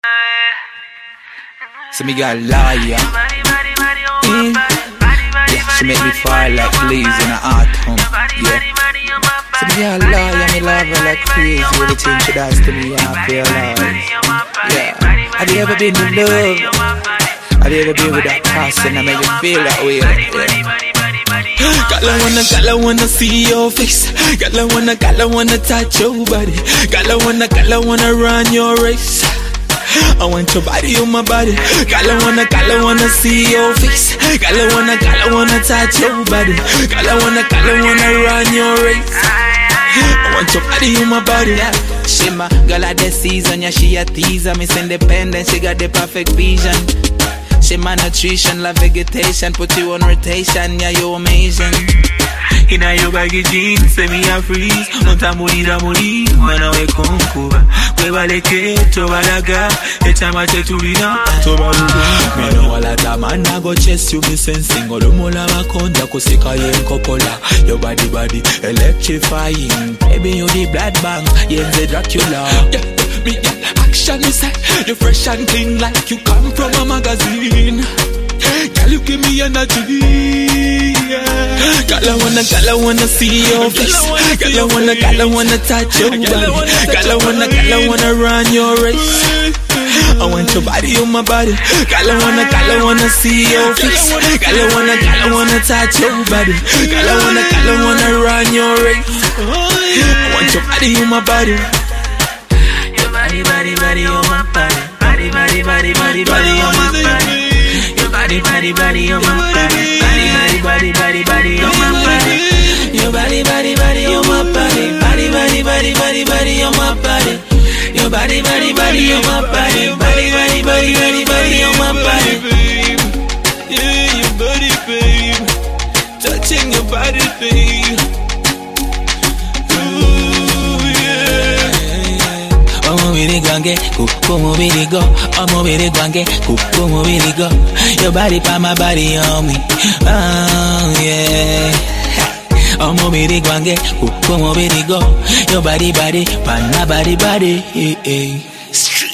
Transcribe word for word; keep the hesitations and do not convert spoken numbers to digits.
So me got a liar. Mm. Yeah, she make me fall like leaves in an autumn. Yeah. So me got a liar, me love her like crazy. Everything she does to me, I feel like. Yeah. Have you ever been in love? Have you ever been with that person that make you feel that way? Yeah. Girl, I wanna, girl, I wanna see your face. Girl, I wanna, girl, I wanna touch your body. Girl, I wanna, girl, I wanna run your race. I want your body on my body. Girl, I wanna, girl, I wanna see your face. Girl, I wanna, girl, I wanna touch your body. Girl, I wanna, girl, I wanna run your race. I want your body on my body. Yeah. She my girl at the season, yeah, she a teaser. Miss Independent, she got the perfect vision. She my nutrition, love vegetation, put you on rotation, yeah, you amazing. Inna your baggy jeans, say me a freeze. Monta morir a morir, mana we concuba. Cueva le que, toba la ga, echama che turina, toba luga. Me know all of that man, I go chase you, me sensing. Olo mola makonda, kusika ye nkopola. Your body body, electrifying. Baby, you the blood bang, yeah, the Dracula. Yeah, me, yeah, action is set. You fresh and clean like you come from a magazine. Girl, you give me energy. Yeah. Girl, I wanna, girl, I wanna see your face. Girl, I wanna, girl, I wanna touch your body. Girl, I wanna, girl, I wanna run your race. I want your body on my body. Girl, I wanna, girl, I wanna see your face. Girl, I wanna, girl, I wanna touch your body. Girl, I wanna, girl, I wanna run your race. I want your body on my body. Your body, body, body on my body. Body, body, body, body, body on my body. Body, body, body on my body. Body, body, body, body on my body. Your body, body, body on my body. Body, body, body, body, body on my body. Your body, body, body on my body. Body, body, body, body, body on my body. Yeah, your body, babe. Touching your body, babe. Gwange, kuku mubiri go, oh mubiri gwange, kuku mubiri go. Your body pa my body on me, oh yeah. Oh mubiri gwange, kuku mubiri go. Your body body, pa my body body, yeah, yeah.